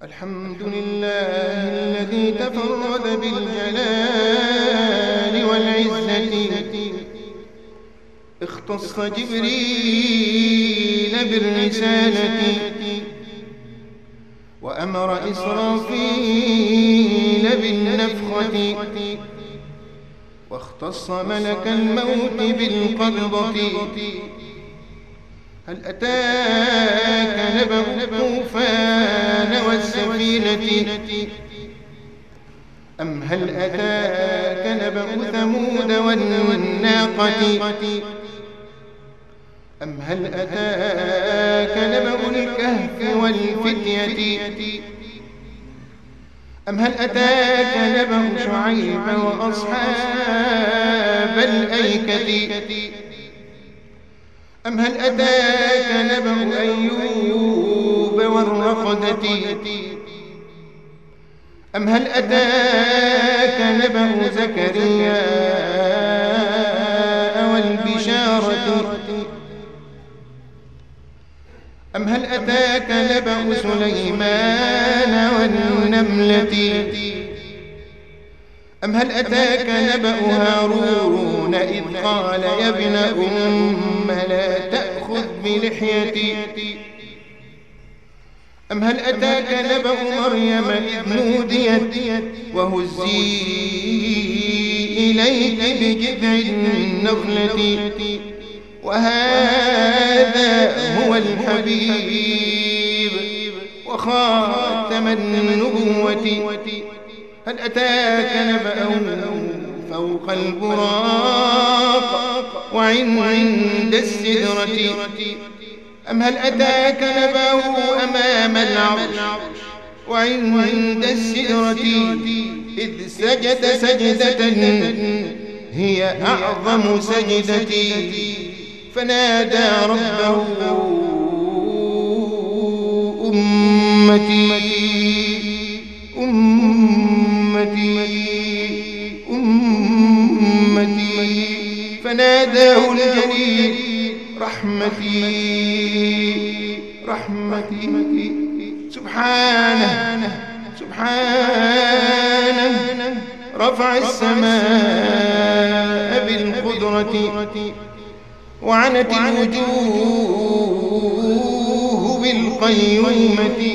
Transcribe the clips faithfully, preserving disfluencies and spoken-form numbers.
الحمد لله الذي تفرد بالجلال والعزة، اختص جبريل بالرسالة، وأمر إسرافيل بالنفخة، واختص ملك الموت بالقبضة. هل أتاك نبأ الطوفان والسفينة، أم هل أتاك نبأ ثمود والناقة، أم هل أتاك نبأ الكهف والفتية، أم هل أتاك نبأ شعيب وأصحاب الأيكة، أم هل أتاك نبأ أيوب والرقدة، أم هل أتاك نبأ زكريا والبشارة، أم هل أتاك نبأ سليمان والنملة، أم هل أتاك نبأ هارون إذ قال يا ابن أم لا تأخذ بلحيتي، أم هل أتاك نبأ مريم إذ نوديت وهزي إليك بجذع النخلة، وهذا هو الحبيب وخاتم النبوة. هل أتاك نبأ فوق البراق وعند السدرة، أم هل أتاك نبأ أمام العرش وعند السدرة إذ سجد سجدة هي أعظم سجدة، فنادى ربه أمتي أمتي أمتي، فناداه الجليل رحمتي رحمتي. سبحانه سبحانه رفع السماء بالقدرة، وعنت الوجوه بالقيومة.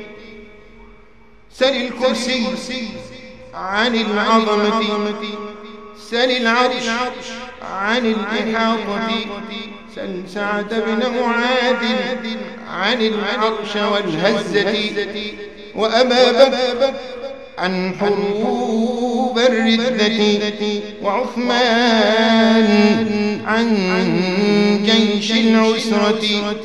سل الكرسي عن العظمة، سل العرش عن الإحاطة، سل سعد بن معاذ عن العرش والهزة، وأبا بكر عن حروب الردة، وعثمان عن جيش العسرة.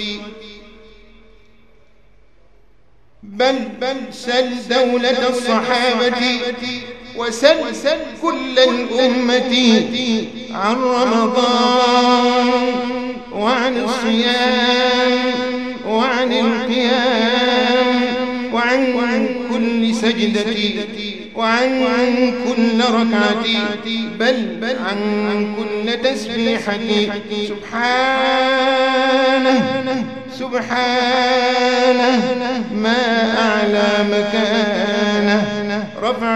بل بل سل دولة الصحابة، وسل كل الأمة عن رمضان وعن الصيام وعن القيام وعن كل سجدة وعن كل ركعة، بل عن كل تسبيحة. سبحانه سبحانه ما أعلى مكانه، رفع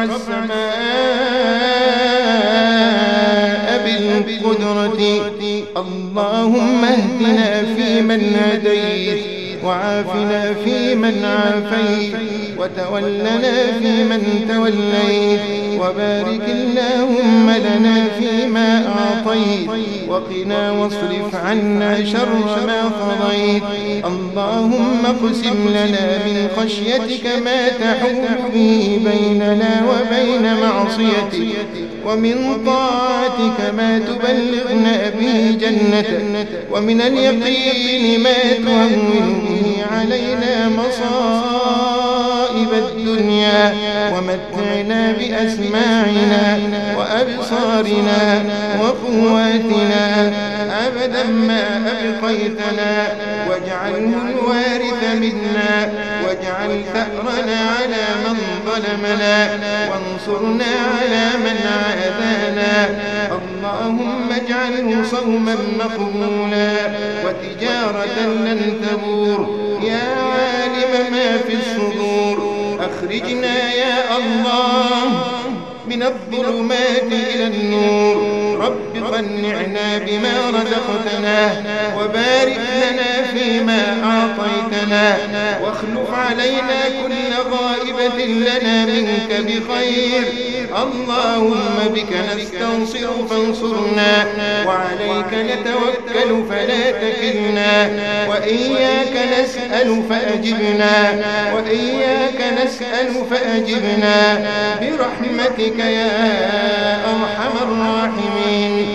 السماء بالقدرة. اللهم اهدنا فيمن هديت، وعافنا فيمن عافيت، وتولنا فيمن توليت، وبارك اللهم لنا فيما أعطيت، وقنا واصرف عنا شر ما قضيت. اللهم اقسم لنا من خشيتك ما تحول به بيننا وبين معصيتك، ومن طاعتك ما تبلغنا به جنتك، ومن اليقين ما تهون به علينا مصائب الدنيا، ومتعنا بأسماعنا وأبصارنا وقواتنا أبدا ما أبقيتنا، واجعله الوارث منا، واجعل ثأرنا على من ظلمنا، وانصرنا على من عادانا. اللهم اجعله صوما مقبولا وتجارة لن تبور، يا عالم ما في الصدور أخرجنا يا الله من الظلمات إلى النور. رب قنعنا بما رزقتنا وبارك لنا فيما أعطيتنا واخلف علينا كل غائبة لنا منك بخير. اللهم بك نستنصر فانصرنا وعليك نتوكل فلا تكلنا وإياك نسأل فأجبنا وإياك نسأل فأجبنا برحمتك يا أرحم الراحمين.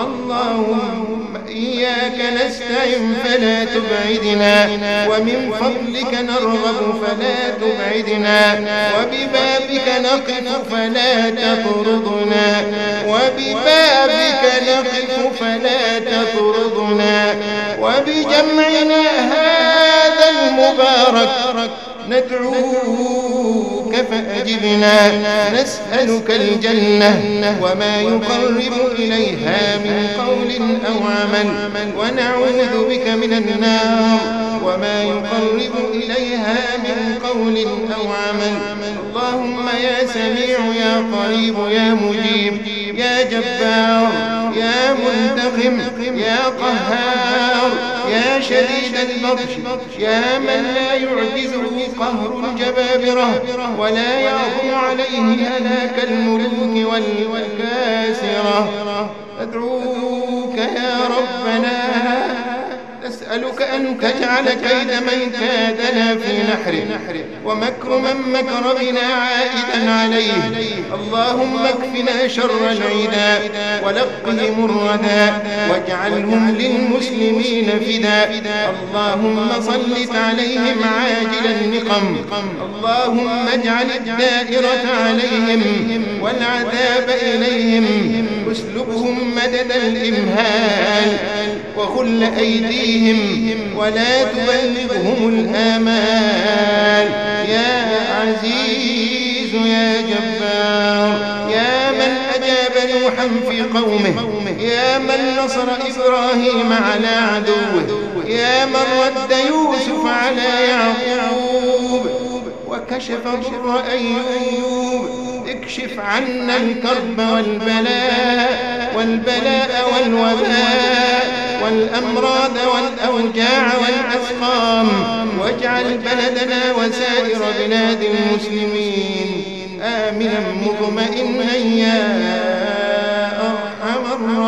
اللهم إياك نستعن فلا تبعدنا ومن فضلك نرغب فلا تبعدنا وببابك نقف فلا تطردنا وببابك نقف فلا تطردنا وبجمعنا هذا المبارك ندعوك فأجبنا. نسألك الجنة وما يقرب إليها من قول أو عمل ونعوذ بك من النار وما يقرب إليها من قول أو عمل. اللهم يا سميع يا قريب يا مجيب يا جبار يا منتقم يا قهار يا شديد البطش يا من لا يعجزه قهر الجبابرة ولا يعظم عليه هلاك الملوك والكاسرة. أدعوك يا ربنا نسألك أن تجعل كيد من كادنا في نحره ومكر من مكر بنا عائدا عليه. اللهم اكفنا شر العدا ولقهم الردى واجعلهم للمسلمين فدا. اللهم سلط عليهم عاجل النقم. اللهم اجعل الدائرة عليهم والعذاب إليهم. اسلبهم مدد الإمهال وخل أيديهم ولا تبلغهم الآمال. يا عزيز يا جبار يا من أجاب نوحا في قومه يا من نصر إبراهيم على عدوه يا من رد يوسف على يعقوب وكشف ضر أيوب. اكشف عنا الكرب والبلاء والبلاء والوباء والأمراض والأوجاع والأسقام واجعل بلدنا وسائر بلاد المسلمين آمنا مطمئنا يا أرحم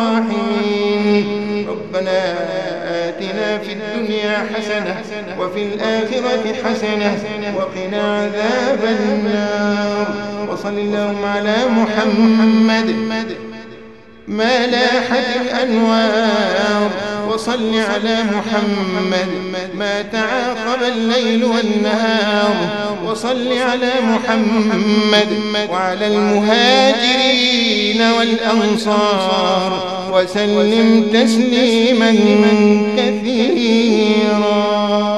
الراحمين. ربنا آتنا في الدنيا حسنة وفي الآخرة حسنة وقنا عذاب النار. وصل اللهم على محمد ما لاحت الأنوار. وصل على محمد ما تعاقب الليل والنهار. وصل على محمد وعلى المهاجرين والأنصار وسلم تسليما كثيرا.